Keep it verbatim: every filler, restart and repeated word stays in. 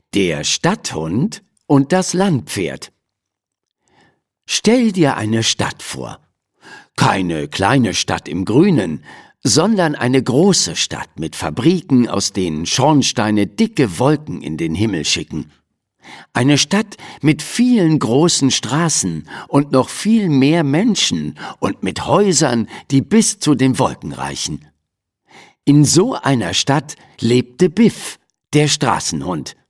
Der Stadthund und das Landpferd. Stell dir eine Stadt vor. Keine kleine Stadt im Grünen, sondern eine große Stadt mit Fabriken, aus denen Schornsteine dicke Wolken in den Himmel schicken. Eine Stadt mit vielen großen Straßen und noch viel mehr Menschen und mit Häusern, die bis zu den Wolken reichen. In so einer Stadt lebte Biff, der Straßenhund.